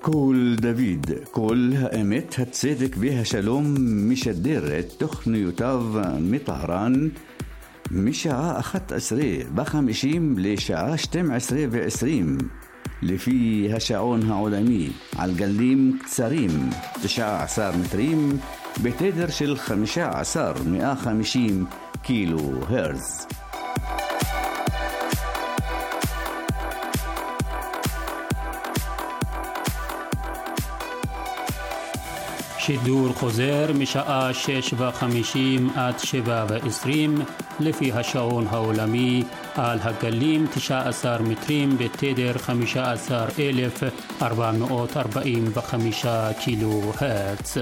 כל דוד, כל האמת, הצדק והשלום משדרת תוכניותיו מטהרן משעה 11:50 לשעה 12:20 לפי השעון העולמי על גלים קצרים 19 מטרים בתדר של 15,150 קילו הרץ. שידור חוזר משעה 6:50 עד 7:20 לפי השעון העולמי על הגלים 19 מטרים בתדר 15,445 קילו הרץ.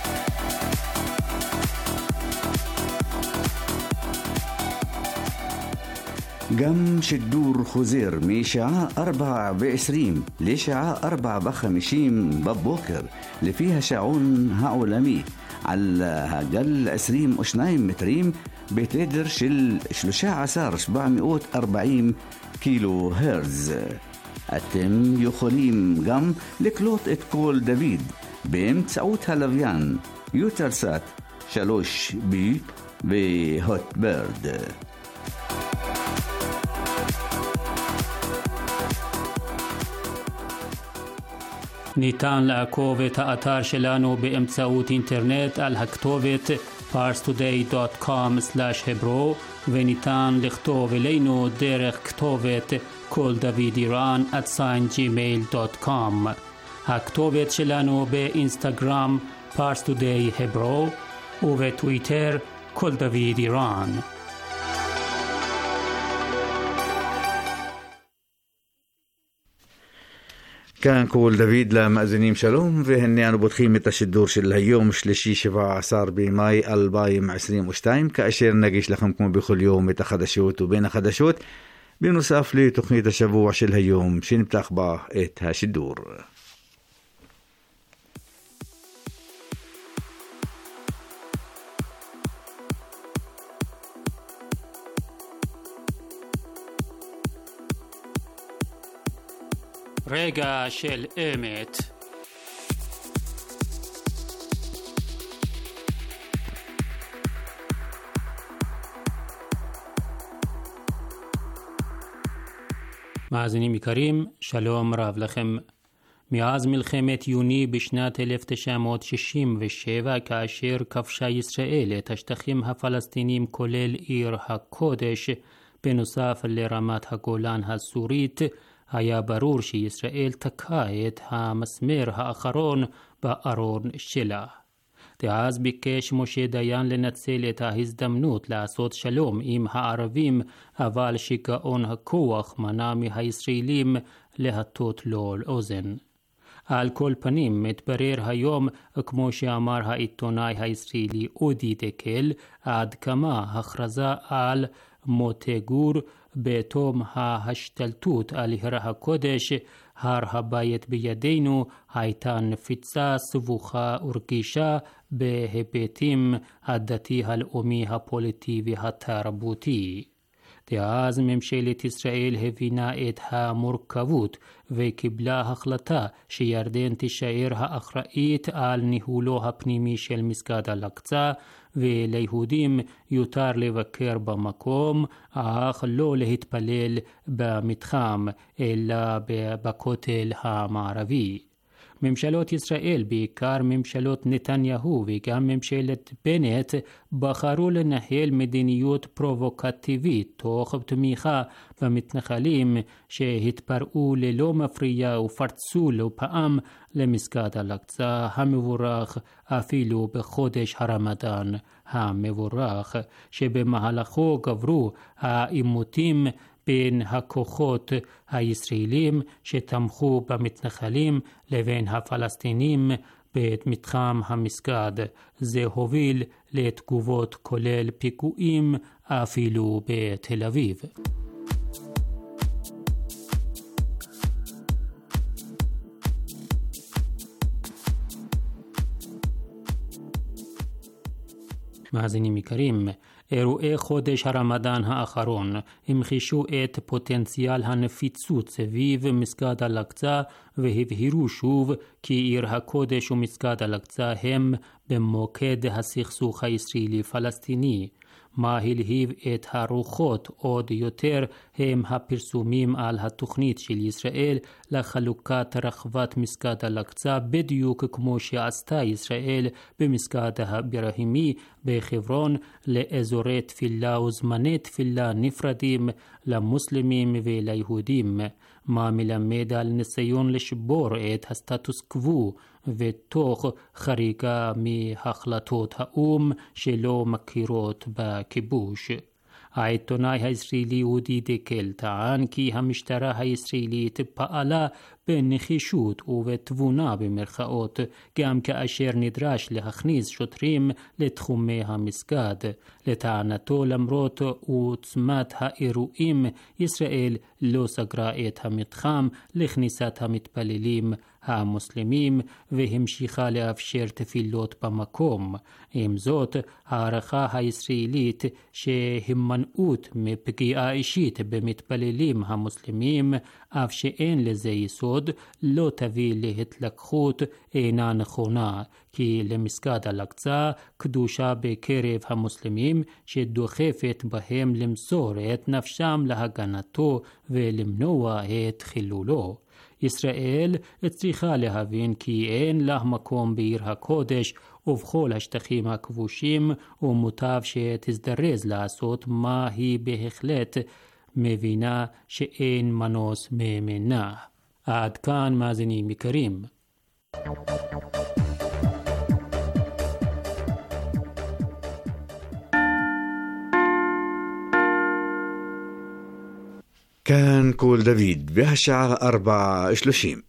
גם שידור חוזר משעה 4:20 לשעה 4:50 בבוקר לפי השעון העולמי על הגל 22 מטרים בתדר של 13,740 קילו הרץ. אתם יכולים גם לקלוט את קול דוד באמצעות הלוויין יוטלסאט 3B והוטברד. ניתן לעקוב את האתר שלנו באמצעות אינטרנט על הכתובת parstoday.com/hebro וניתן לכתוב אלינו דרך כתובת koldavidiran@gmail.com. הכתובת שלנו באינסטגרם parstoday.hebro ובטוויטר koldavidiran. כאן כל דוד למאזינים שלום, והנה אנו פותחים את השידור של היום שלישי 17 במאי 2022, כאשר נגיש לכם כמו בכל יום את החדשות ובין החדשות, בנוסף לתוכנית השבוע של היום שנפתח בה את השידור. רגע של אמת. מאזינים יקרים, שלום רב לכם. מאז מלחמת יוני בשנת 1967, כאשר כבשה ישראל את השטחים הפלסטינים כולל עיר הקודש, בנוסף לרמת הגולן הסורית, היה ברור שישראל תקעה את המסמר האחרון בארון שלה. דאז ביקש משה דיין לנצל את ההזדמנות לעשות שלום עם הערבים, אבל שיגעון הכוח מנע מהישראלים להטות לו לאוזן. על כל פנים, מתברר היום, כמו שאמר העיתונאי הישראלי אודי דקל, עד כמה הכרזה על מוטה גור בתום ההשתלטות על הר הקודש, הר הבית בידינו, הייתה נפיצה, סבוכה ורגישה בהיבטים הדתי, הלאומי, הפוליטי והתרבותי. דאז ממשלת ישראל הבינה את המורכבות וקיבלה החלטה שירדן תישאר האחראית על ניהולו הפנימי של מסגד אל-אקצא, וליהודים יותר לבקר במקום, אך לא להתפלל במתחם אלא בכותל המערבי. ממשלות ישראל, בעיקר ממשלות נתניהו וגם ממשלת בנט, בחרו לנהל מדיניות פרובוקטיבית תוך תמיכה במתנחלים שהתפרעו ללא מפריע ופרצו לא פעם למסגד אל-אקצא המבורך, אפילו בחודש הרמדאן המבורך, שבמהלכו גברו העימותים בין הכוחות הישראלים שתמכו במתנחלים לבין הפלסטינים במתחם המסגד. זה הוביל לתגובות כולל פיגועים אפילו בתל אביב. מאזינים יקרים, אירועי חודש הרמדאן האחרון המחישו את פוטנציאל הנפיצות סביב מסגד אל-אקצא והבהירו שוב כי עיר הקודש ומסגד אל-אקצא הם במוקד הסכסוך הישראלי-פלסטיני. מה הלהיב את הרוחות עוד יותר הם הפרסומים על התוכנית של ישראל לחלוקת רחבת מסגד אל-אקצא בדיוק כמו שעשתה ישראל במסגד האברהימי בחברון לאזורי תפילה וזמני תפילה נפרדים למוסלמים וליהודים, מה מלמד על ניסיון לשבור את הסטטוס קוו ותוך חריגה מהחלטות האו"ם שלא מכירות בכיבוש. העיתונאי הישראלי אודי דקל טען כי המשטרה הישראלית פעלה בנחישות ובתבונה במרכאות גם כאשר נדרש להכניס שוטרים לתחומי המסגד. לטענתו למרות עוצמת האירועים ישראל לא סגרה את המתחם לכניסת המתפללים המוסלמים והמשיכה לאפשר תפילות במקום. עם זאת, הערכה הישראלית שהימנעות מפגיעה אישית במתפללים המוסלמים אף שאין לזה יסוד לא תביא להתלקחות אינה נכונה, כי למסגד אל-אקצא קדושה בקרב המוסלמים שדוחפת בהם למסור את נפשם להגנתו ולמנוע את חילולו. ישראל צריכה להבין כי אין לה מקום בעיר הקודש ובכל השטחים הכבושים, ומוטב שתזדרז לעשות מה היא בהחלט מבינה שאין מנוס ממנה. עד כאן מאזינים יקרים. كان كول دافيد بهالساعة 4:30.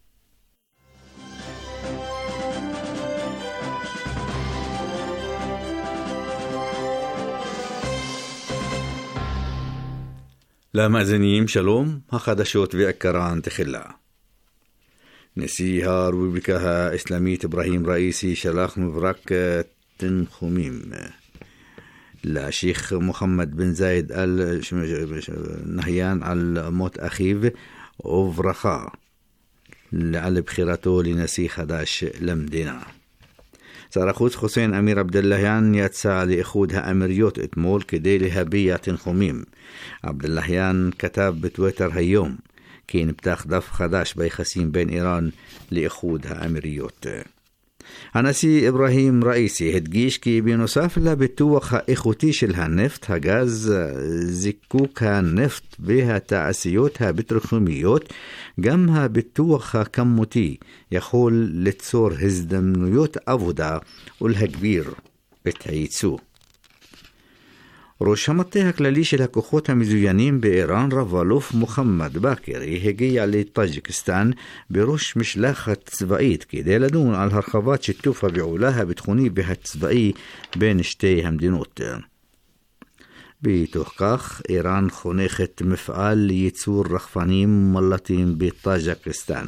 למאזינים שלום, החדשות ועיקרן תחילה. נשיא הרפובליקה האסלאמית אברהים ראיסי שלח מברק תנחומים לשייך מוחמד בן זאיד אל נהיאן על מות אחיו וברכה על בחירתו לנשיא חדש למדינה. שר החוץ חוסיין אמיר עבדאללהיאן יצא לאיחוד האמירויות אתמול כדי להביע תנחומים. עבדאללהיאן כתב בטוויטר היום כי נפתח דף חדש ביחסים בין איראן לאיחוד האמירויות. הנשיא אברהים ראיסי הדגיש כי בנוסף לביטוח האיכותי של הנפט, הגז, זיקוק הנפט והתעשיות הפטרוכימיות, גם הביטוח הכמותי יכול ליצור הזדמנויות עבודה ולהגביר את הייצוא. ראש המטה הכללי של הכוחות המזוינים באיראן, רב-אלוף מוחמד באקרי, הגיע לטאג'יקיסטן בראש משלחת צבאית כדי לדון על הרחבת שיתוף הפעולה הביטחוני והצבאי בין שתי המדינות. בתוך כך, איראן חונכת מפעל לייצור רחפנים מל"טים בטאג'יקיסטן.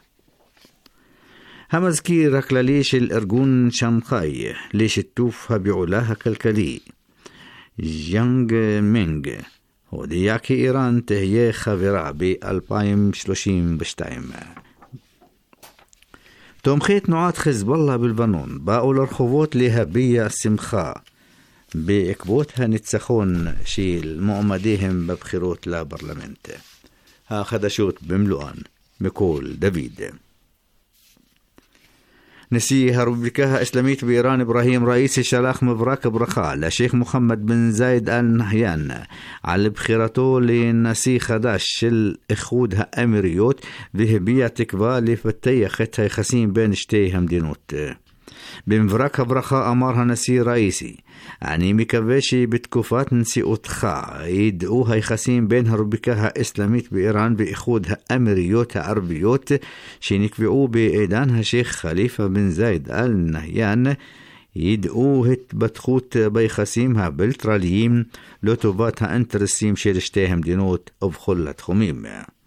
המזכיר הכללי של ארגון שאנגחאי לשיתוף הפעולה הכלכלי, ז'אנג מינג, הודיע כי איראן תהיה חברה ב-2032. תומכי תנועת חיזבאללה בלבנון באו לרחובות להביע שמחה בעקבות הניצחון של מועמדיהם בבחירות לפרלמנט. החדשות במלואן מקול דוד. נשיא הרפובליקה האסלאמית באיראן אברהים ראיסי שלח מברק ברכה לשייך מוחמד בן זאיד אל נהיאן על בחירתו לנשיא חדש של איחוד האמירויות והביע תקווה לפתח את היחסים בין שתי המדינות. במברק הברכה אמר הנשיא ראיסי, אני מקווה שבתקופת נשיאותך ידעו היחסים בין הרפובליקה האסלאמית באיראן ואיחוד האמירויות הערביות שנקבעו בעידן השייך חליפה בן זאיד אל נהיאן ידעו התפתחות ביחסים הבילטרליים לטובת האינטרסים של שתי המדינות ובכל התחומים.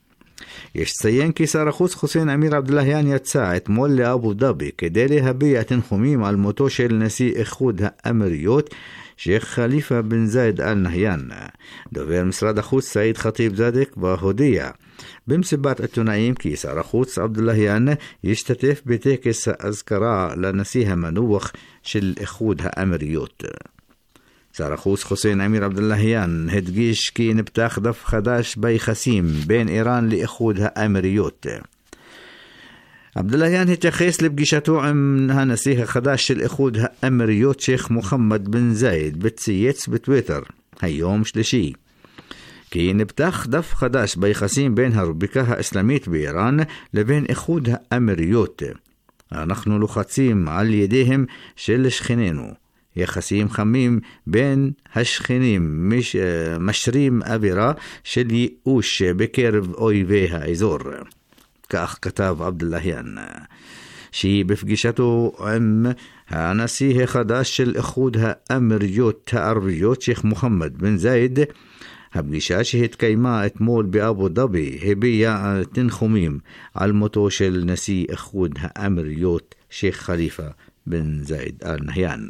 יש לציין כי שר החוץ חוסיין אמיר עבדולאהיאן יצא אתמול לאבו דאבי כדי להביע תנחומים על מותו של נשיא איחוד האמירויות שייח חליפה בן זאיד אל נהיאן. דובר משרד החוץ סעיד חטיב זאדק והודיע במסיבת עיתונאים כי שר החוץ עבדולאהיאן ישתתף בטקס האזכרה לנשיא המנוח של איחוד האמירויות. שר החוץ חוסיין אמיר עבדולאהיאן הדגיש כי נפתח דף חדש ביחסים בין איראן לאיחוד האמירויות. עבדולאהיאן התייחס לפגישתו עם הנשיא החדש של איחוד האמירויות שייח מוחמד בן זאיד וצייץ בטוויטר היום שלישי כי נפתח דף חדש ביחסים בין הרפובליקה האסלאמית באיראן לבין איחוד האמירויות. אנחנו לוחצים על ידיהם של שכנינו. יחסים חמים בין השכנים משרים אווירה של ייאוש בקרב אויבי האזור. כך כתב עבדולאהיאן, שהיא בפגישתו עם הנשיא החדש של איחוד האמירויות הערביות שייח מוחמד בן זאיד. הפגישה שהתקיימה אתמול באבו דאבי הביעה תנחומים על מותו של נשיא איחוד האמירויות שייח חליפה בן זאיד אל נהיאן.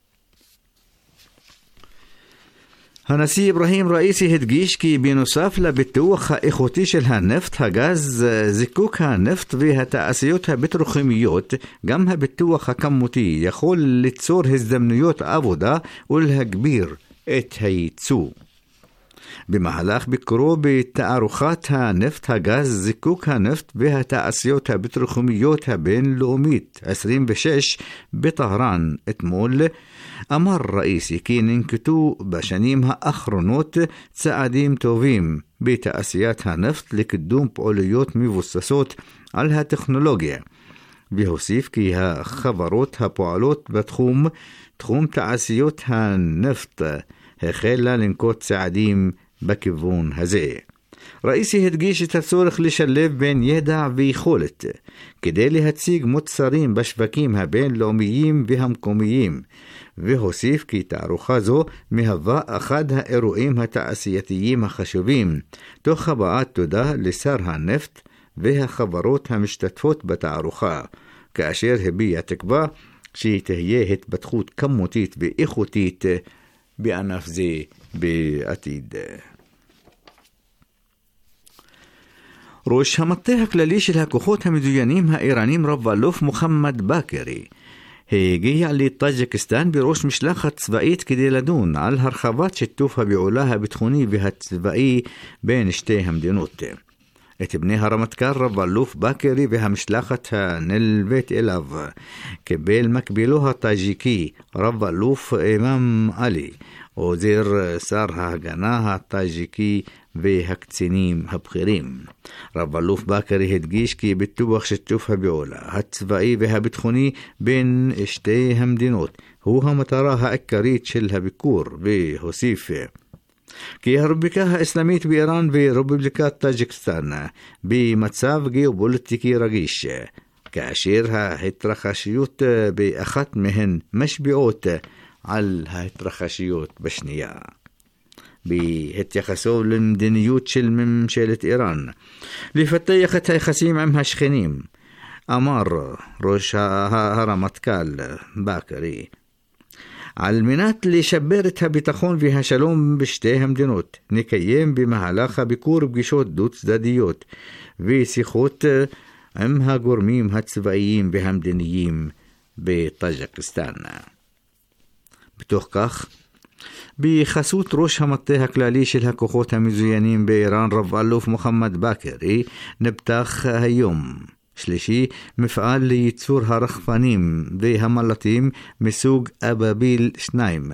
הנשיא אברהים ראיסי הדגיש כי בנוסף לביטוח האיכותי של הנפט, הגז, זיקוק הנפט והתעשיות הפטרוכימיות, גם הביטוח הכמותי יכול ליצור הזדמנויות עבודה ולהגביר את הייצוא. במהלך ביקורו בתערוכת הנפט, הגז, זיקוק הנפט והתעשיות הפטרוכימיות הבינלאומית 26 בטהרן אתמול, אמר ראיסי כי ננקטו בשנים האחרונות צעדים טובים בתעשיית הנפט לקידום פעוליות מבוססות על הטכנולוגיה, והוסיף כי החברות הפועלות תחום תעשיות הנפט החלה לנקוט צעדים בכיוון הזה. ראיסי הדגיש את הצורך לשלב בין ידע ויכולת כדי להציג מוצרים בשווקים הבינלאומיים והמקומיים, והוסיף כי תערוכה זו מהווה אחד האירועים התעשייתיים החשובים, תוך הבעת תודה לשר הנפט והחברות המשתתפות בתערוכה, כאשר הביע תקווה שהיא תהיה התפתחות כמותית ואיכותית בענף זה בעתיד. ראש המטה הכללי של הכוחות המזוינים האיראנים רב-אלוף מוחמד באקרי הגיע לטאג'יקיסטן בראש משלחת צבאית כדי לדון על הרחבת שיתוף הפעולה הביטחוני והצבאי בין שתי המדינות. את בני הרמטכ"ל רב-אלוף באקרי והמשלחת הנלווית אליו קיבל מקבילו הטאג'יקי רב-אלוף אימאם עלי, עוזר שר ההגנה הטאג'יקי והקצינים הבכירים. רב-אלוף באקרי הדגיש כי ביטוח שיתוף הפעולה הצבאי והביטחוני בין שתי המדינות הוא המטרה העיקרית של הביקור, והוסיף כי הרפובליקה האסלאמית באיראן ורפובליקת טאג'יקיסטן במצב גיאופוליטיקי רגיש, כאשר ההתרחשויות באחת מהן משפיעות על ההתרחשויות בשנייה. בהתייחסו למדיניות של ממשלת איראן לפתח את היחסים עם השכנים, אמר ראש הרמטכ"ל באקרי, על מנת לשפר את הביטחון והשלום בשתי המדינות נקיים במהלך הביקור פגישות דו צדדיות ושיחות עם הגורמים הצבאיים והמדיניים בטאג'יקיסטן. בתוך כך, בחסות ראש המטה הכללי של הכוחות המזוינים באיראן רב-אלוף מוחמד באקרי, נפתח היום שלישי מפעל לייצור הרחפנים והמל"טים מסוג אבאביל 2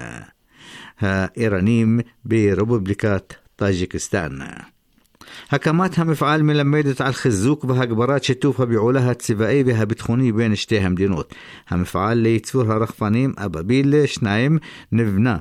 האיראנים ברפובליקת טאג'יקיסטן. הקמת המפעל מלמדת על חיזוק והגברת שיתוף הפעולה הצבאי והביטחוני בין שתי המדינות. המפעל לייצור הרחפנים אבאביל 2 נבנה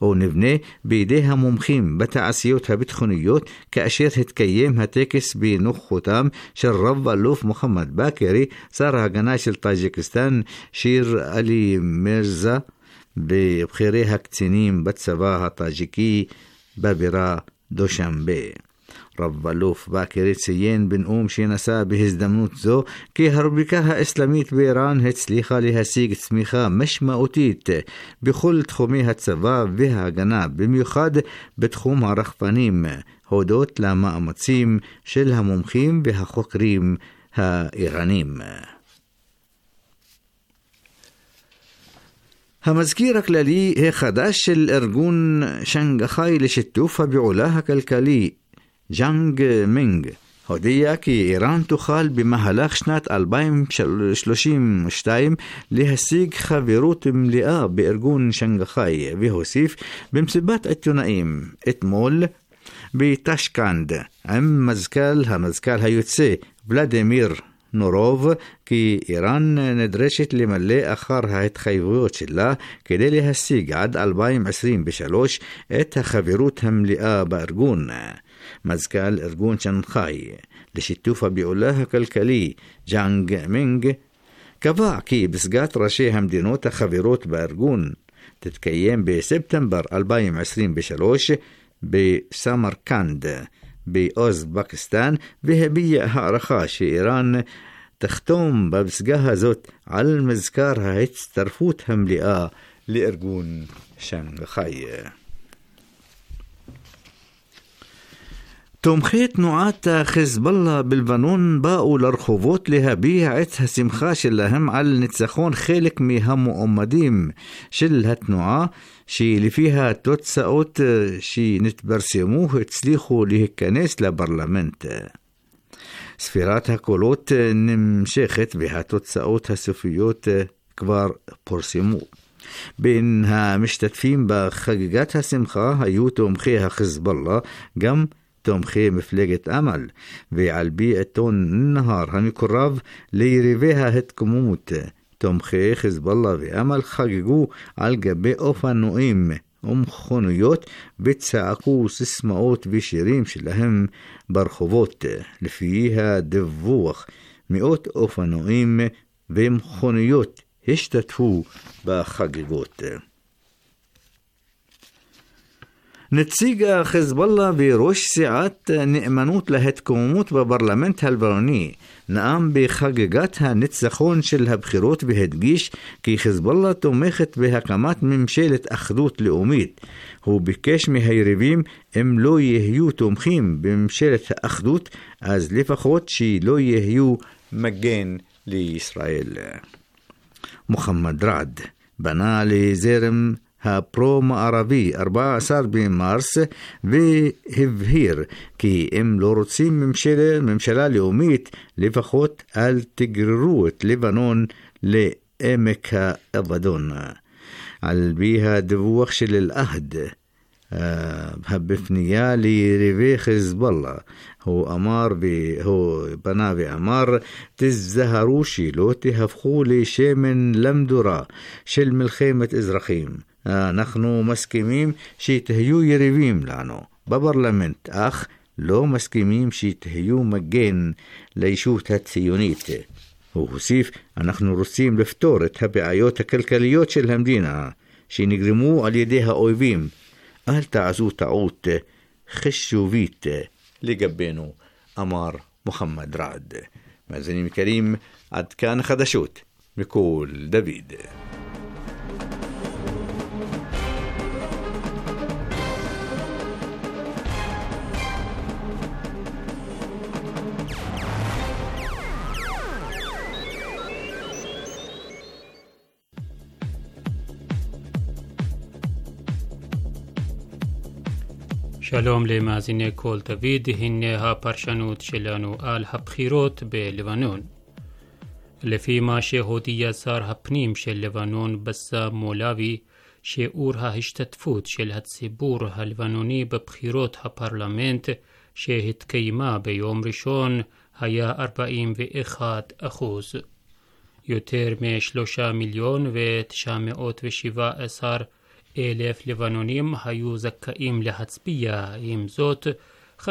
בידי המומחים בתעשיות הביטחוניות, כאשר התקיים הטקס בנוכחותם של רב-אלוף מוחמד באקרי, שר ההגנה של טאג'יקיסטן שיר עלי מירזה, ובכירי הקצינים בצבא הטאג'יקי בבירה דושמבה. רב אלוף באקר ציין בנאום שנשא בהזדמנות זו כי הרפובליקה האסלאמית באיראן הצליחה להשיג צמיחה משמעותית בכל תחומי הצבא וההגנה, במיוחד בתחום הרחפנים, הודות למאמצים של המומחים והחוקרים האיראנים. המזכיר הכללי החדש של ארגון שנגחאי לשיתוף הפעולה הכלכלי, ז'אנג מינג, הודיע כי איראן תוכל במהלך שנת 2032 להשיג חברות מלאה בארגון שנגחאי, והוסיף במסיבת עיתונאים אתמול בטשקנט עם המזכ"ל היוצא ולדימיר נורוב כי איראן נדרשת למלא אחר ההתחייבויות שלה כדי להשיג עד 2023 את החברות המלאה בארגון. מזכ"ל ארגון שנגחאי לשיתוף הפעולה הכלכלי ז'אנג מינג קבע כי פסגת ראשי המדינות החברות בארגון תתקיים בספטמבר 2023 בסמרקנד באוזבקיסטן, והביע הערכה שאיראן תחתום בפסגה הזאת על מזכר ההצטרפות המלאה לארגון שנגחאי. תומכי תנועת חיזבאללה בלבנון באו לרחובות להביע את השמחה שלהם על ניצחון חלק מהמועמדים של התנועה, שלפי התוצאות שנתפרסמו הצליחו להיכנס לפרלמנט. ספירת הקולות נמשכת והתוצאות הסופיות כבר פורסמו. בין המשתתפים בחגיגת השמחה היו תומכי החיזבאללה, גם תומכי מפלגת אמל, ועל פי עיתון נהר המקורב ליריבי ההתקוממות, תומכי חיזבאללה ואמל חגגו על גבי אופנועים ומכוניות וצעקו סיסמאות ושירים שלהם ברחובות. לפי הדיווח, מאות אופנועים ומכוניות השתתפו בחגיגות. נציג החיזבאללה וראש סיעת נאמנות להתקוממות בפרלמנט הלבנוני נאם בחגיגת הניצחון של הבחירות והדגיש כי חיזבאללה תומכת בהקמת ממשלת אחדות לאומית. הוא ביקש מהיריבים אם לא יהיו תומכים בממשלת האחדות אז לפחות שלא יהיו מגן לישראל. מוחמד רעד פנה לזרם הפרו-מערבי 14 במרס והבהיר כי אם לא רוצים ממשלה לאומית לפחות אל תגררו את לבנון לעמק האבדון. על פי הדיווח של אל-אהד בפנייה ליריבי חיזבאללה, הוא פנה ואמר תזהרו שלא תהפכו לשמן למדורה של מלחמת אזרחים. אנחנו מסכימים שתהיו יריבים לנו בפרלמנט, אך לא מסכימים שתהיו מגן לישות הציונית. הוא הוסיף, אנחנו רוצים לפתור את הבעיות הכלכליות של המדינה שנגרמו על ידי האויבים. אל תעשו טעות חישובית לגבינו, אמר מוחמד רעד. מאזינים יקרים, עד כאן חדשות מכל דוד. שלום למאזיני כל דוד, הנה הפרשנות שלנו על הבחירות בלבנון. לפי מה שהודיע שר הפנים של לבנון בסם מולאבי, שיעור ההשתתפות של הציבור הלבנוני בבחירות הפרלמנט שהתקיימה ביום ראשון היה 41%. יותר מ3,917,000 לבנונים היו זכאים להצביע, עם זאת 59%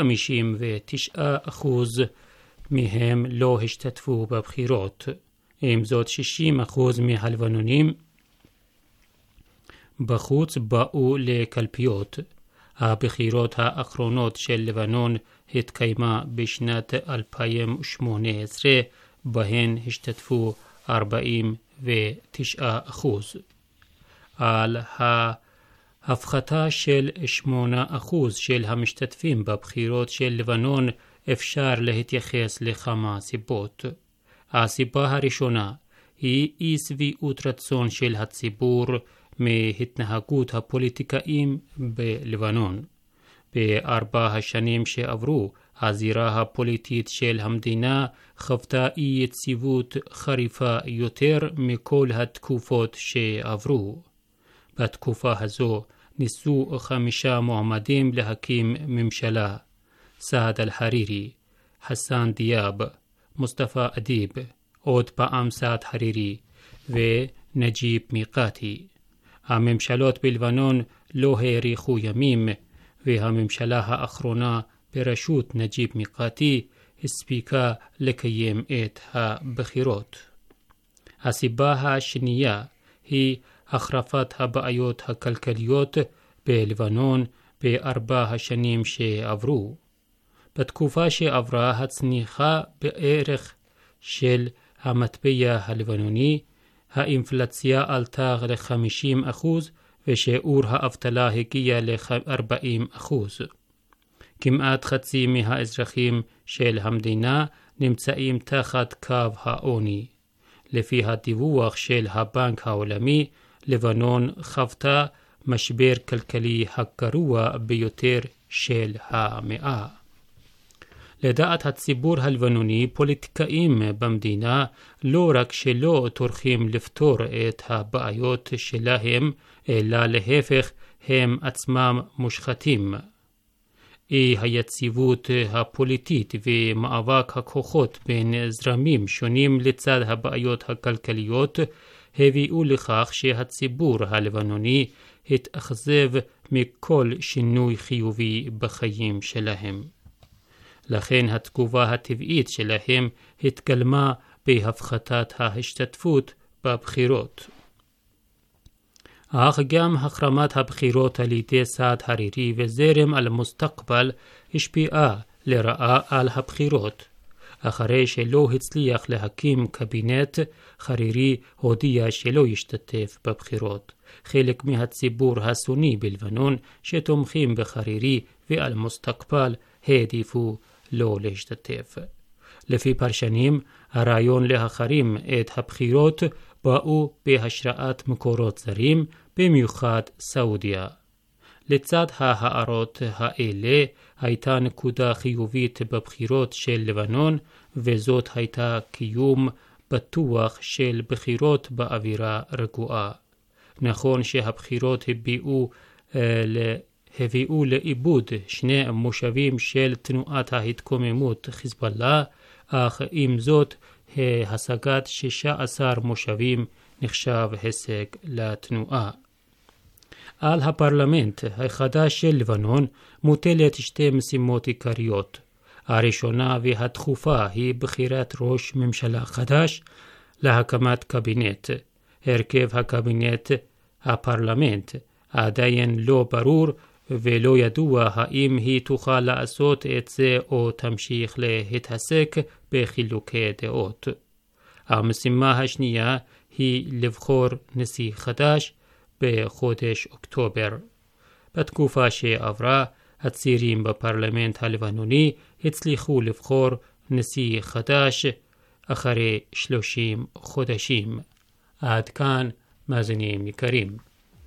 מהם לא השתתפו בבחירות. עם זאת 60% מהלבנונים בחוץ באו לקלפיות. הבחירות האחרונות של לבנון התקיימה בשנת 2018, בהן השתתפו 49%. על ההפחתה של 8% של המשתתפים בבחירות של לבנון אפשר להתייחס לכמה סיבות. הסיבה הראשונה היא אי שביעות רצון של הציבור מהתנהגות הפוליטיקאים בלבנון. בארבע השנים שעברו, הזירה הפוליטית של המדינה חוותה אי יציבות חריפה יותר מכל התקופות שעברו. בתקופה הזו ניסו 5 מועמדים להקים ממשלה: סעד אל-חרירי, חסן דיאב, מוסטפא אדיב, עוד פעם סעד חרירי ונג'יב מיקאתי. הממשלות בלבנון לא האריכו ימים, והממשלה האחרונה בראשות נג'יב מיקאתי הספיקה לקיים את הבחירות. הסיבה השנייה היא החרפת הבעיות הכלכליות בלבנון בארבע השנים שעברו. בתקופה שעברה הצניחה בערך של המטבע הלבנוני, האינפלציה עלתה ל-50% ושיעור האבטלה הגיע ל-40%. כמעט חצי מהאזרחים של המדינה נמצאים תחת קו העוני. לפי הדיווח של הבנק העולמי, לבנון חוותה משבר כלכלי הגרוע ביותר של המאה. לדעת הציבור הלבנוני, פוליטיקאים במדינה לא רק שלא טורחים לפתור את הבעיות שלהם, אלא להפך, הם עצמם מושחתים. אי היציבות הפוליטית ומאבק הכוחות בין זרמים שונים לצד הבעיות הכלכליות הביאו לכך שהציבור הלבנוני התאכזב מכל שינוי חיובי בחיים שלהם. לכן התגובה הטבעית שלהם התגלמה בהפחתת ההשתתפות בבחירות. אך גם החרמת הבחירות על ידי סעד חרירי וזרם אל-מוסתקבל השפיעה לרעה על הבחירות. אחרי שלא הצליח להקים קבינט, חרירי הודיע שלא ישתתף בבחירות. חלק מהציבור הסוני בלבנון שתומכים בחרירי ואל-מוסתקבל העדיפו לא להשתתף. לפי פרשנים, הרעיון להחרים את הבחירות באו בהשראת מקורות זרים, במיוחד סעודיה. לצד ההערות האלה הייתה נקודה חיובית בבחירות של לבנון, וזאת הייתה קיום בטוח של בחירות באווירה רגועה. נכון שהבחירות הביאו לאיבוד 2 מושבים של תנועת ההתקוממות חיזבאללה, אך עם זאת השגת 16 מושבים נחשב הישג לתנועה. על הפרלמנט החדש של לבנון מוטלת 2 משימות עיקריות. הראשונה והדחופה היא בחירת ראש ממשלה חדש להקמת קבינט. הרכב הקבינט הפרלמנט עדיין לא ברור ולא ידוע האם היא תוכל לעשות את זה או תמשיך להתעסק בחילוקי דעות. המשימה השנייה היא לבחור נשיא חדש בחודש אוקטובר. בתקופה שעברה, הצעירים בפרלמנט הלבנוני הצליחו לבחור נשיא חדש אחרי 30 חודשים. עד כאן, מאזינים יקרים.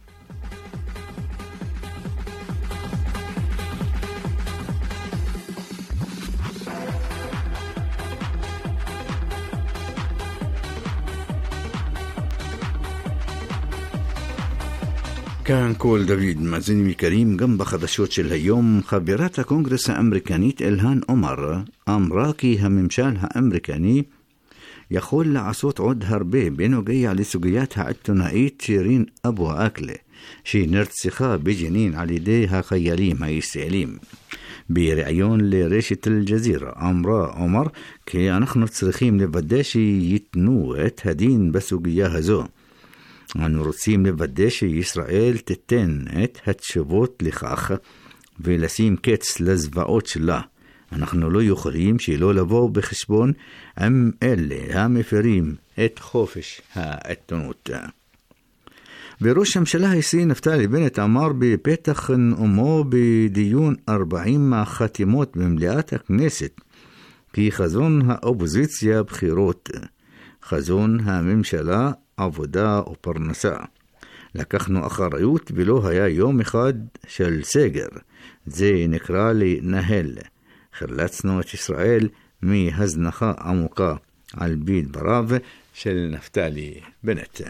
כאן קול דוד. מאזינים יקרים, גם בחדשות של היום, חברת הקונגרס האמריקנית אילהן עומר אמרה כי הממשל האמריקני יכול לעשות עוד הרבה בנוגע לסוגיית העיתונאית שירין אבו עאקלה שנרצחה בג'נין על ידי החיילים הישראלים. בריאיון לרשת אל-ג'זירה אמרה עומר כי אנחנו צריכים לוודא שיתנו את הדין בסוגיה הזו. אנו רוצים לוודא שישראל תיתן את התשובות לכך, ולשים קץ לזוועות שלה. אנחנו לא יכולים שלא לבוא בחשבון עם אלה המפרים את חופש העיתונות. וראש הממשלה הישראלי נפתלי בנט אמר בפתח נאומו בדיון 40 החתימות במליאת הכנסת כי חזון האופוזיציה בחירות, חזון הממשלה עבודה ופרנסה. לקחנו אחריות ולא היה יום אחד של סגר, זה נקרא לנהל. חלצנו את ישראל מהזנחה עמוקה, על פי דבריו של נפתלי בנט.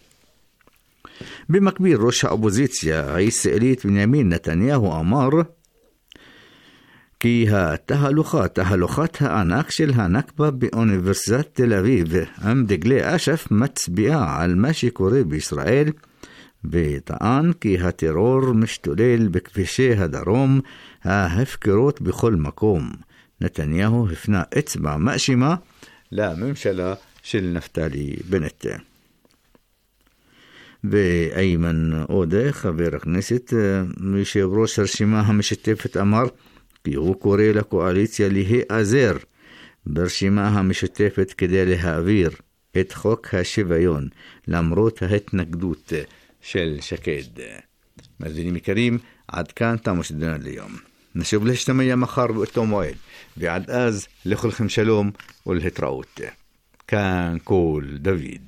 במקביל ראש האופוזיציה הישראלית בנימין נתניהו אמר כי תהלוכת הענק של הנכבה באוניברסיטת תל אביב עם דגלי אש"ף מצביעה על מה שקורה בישראל, וטען כי הטרור משתולל בכבישי הדרום, ההפקרות בכל מקום. נתניהו הפנה אצבע מאשימה לממשלה של נפתלי בנט. ואיימן עודה, חבר הכנסת, יושב ראש הרשימה המשותפת, אמר כי הוא קורא לקואליציה להיעזר ברשימה המשותפת כדי להעביר את חוק השוויון למרות ההתנגדות של שקד. מאזינים יקרים, עד כאן תם שדרנו ליום. נשוב להשתמע מחר באותו מועד, ועד אז לכולכם שלום ולהתראות. כאן כל דוד.